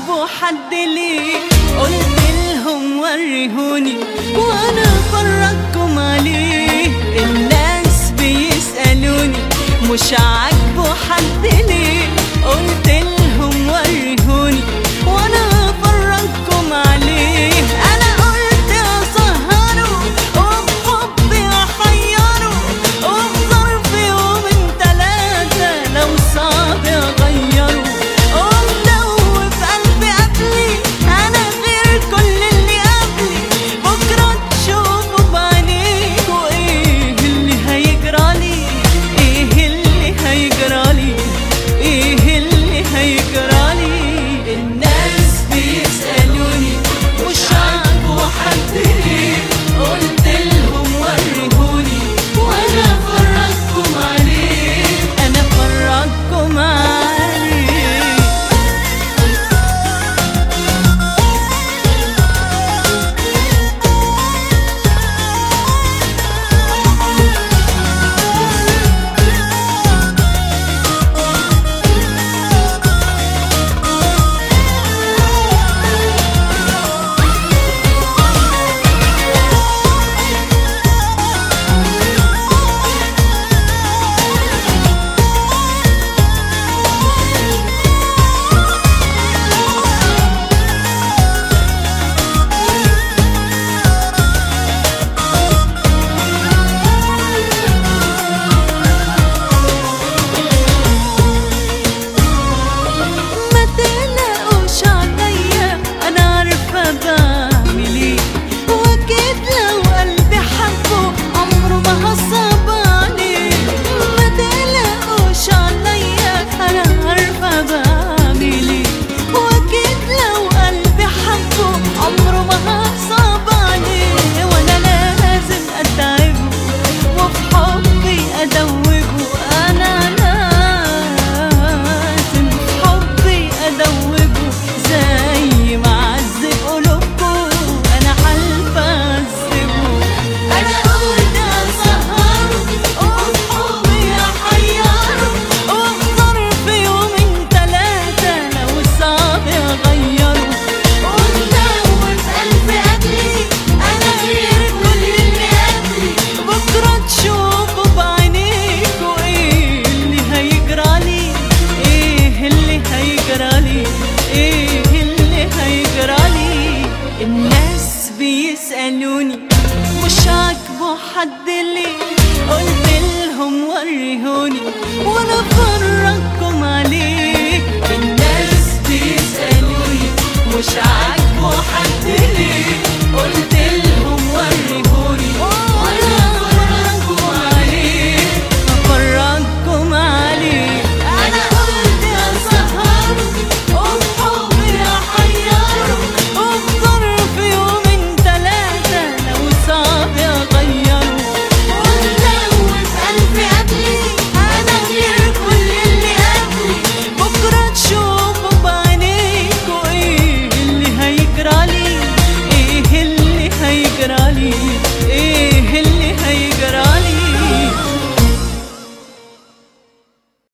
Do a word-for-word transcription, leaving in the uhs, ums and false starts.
عاجبه حد ليه؟ قلت لهم وريهوني وانا فرجكم عليه. الناس بيسألوني مش عاجبه حد ليه؟ قلت لهم وريهوني وانا فرجكم عليه. انا قلت اسهره وبحبي احيره وفي ظرف يومين تلاتة لو صعب اغيره. ومدوب قلبي قبلي انا غير كل اللي قبلي. بكره تشوفوا بعينيكوا ايه اللي هيجرالي، ايه اللي هيجرالي، ايه اللي هيجرالي. الناس بيسألوني مش عاجبه حد ليه؟ قلت لهم وريهوني وانا فرجكم عليه، انا فرجكم عليه. الناس بيسألوني مش عاجبه حد ليه؟ قلت لهم وريهوني وانا فرجكم